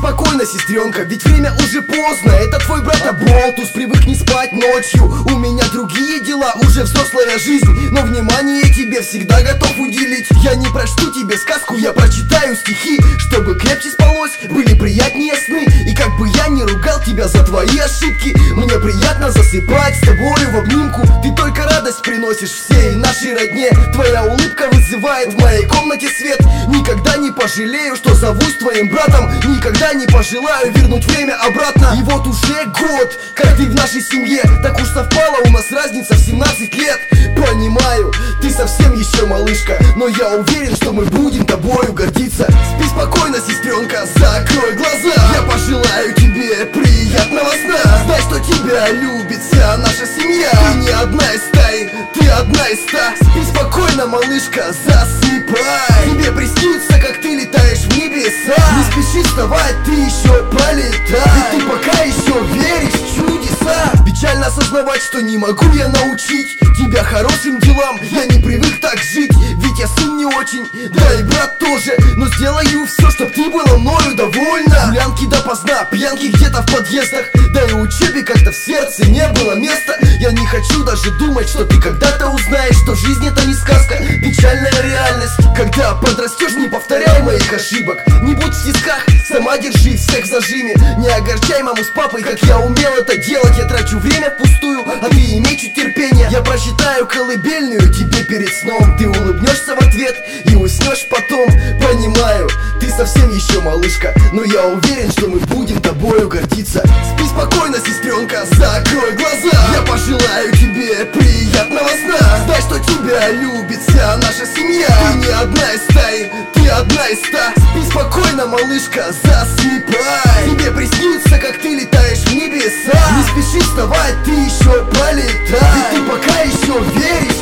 спокойно, сестренка, ведь время уже поздно. Это твой брат Аболтус, привык не спать ночью. У меня другие дела, уже взрослая жизнь, но внимание тебе всегда готов уделить. Я не прочту тебе сказку, я прочитаю стихи, чтобы крепче спалось, были приятнее сны. И как бы я не ругал тебя за твои ошибки, мне приятно засыпать с тобою в обнимку. Ты только радость приносишь всей нашей родне. Твоя улыбка вызывает в моей комнате свет. Никогда не пожалею, что зовусь твоим братом. Никогда не пожелаю вернуть время обратно. И вот уже год, как ты в нашей семье. Так уж совпало, у нас разница в 17 лет. Понимаю, ты совсем еще малышка, но я уверен, что мы будем тобою гордиться. Спи спокойно, сестренка, закрой глаза. Я пожелаю тебе приятного сна. Знай, что тебя любит вся наша семья. Ты не одна из стаи, ты одна из 100. Спи спокойно, малышка, засыпай. Тебе приснится, как ты летаешь в небеса. Не спеши вставать, ты еще пролетай. Ведь ты пока еще веришь в чудеса. Печально осознавать, что не могу я научить тебя хорошим делам. Я не привык так жить, ведь я сын не очень, да и брат тоже. Но сделаю все, чтоб ты была мною довольна. Гулянки допоздна, пьянки где-то в подъездах, да и учебе как-то в сердце не было места. Я не хочу даже думать, что ты когда-то узнаешь, что жизнь это не сказка, печальная реальность. Когда подрастешь, не повторяй моих ошибок. Не будь в тисках, сама держи всех в зажиме. Не огорчай маму с папой, как я умел это делать. Я трачу время впустую, а ты имей чуть терпения. Я прочитаю колыбельную тебе перед сном. Ты улыбнешься в ответ и уснешь потом. Понимаю, ты совсем еще малышка, но я уверен, что мы будем тобою гордиться. Спи спокойно, сестренка, закрой глаза. Я пожелаю тебе приятного сна. Знай, что тебя любит вся наша семья. Ты не одна из стаи, ты одна из 100. Спи спокойно, малышка, засыпай. Тебе приснится, как ты летаешь в небеса. Не спеши вставать, ты еще пролетай. Ведь ты пока еще веришь